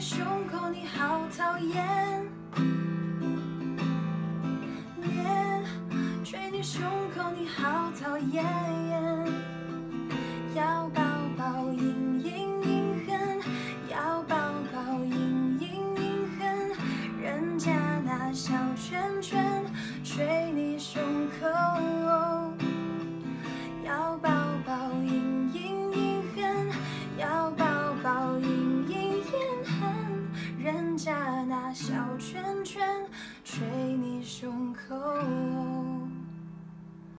胸口，你好讨厌。吹你胸口，你好讨厌。要抱抱隐隐隐恨，要抱抱隐隐隐恨。人家那小圈圈吹你胸口。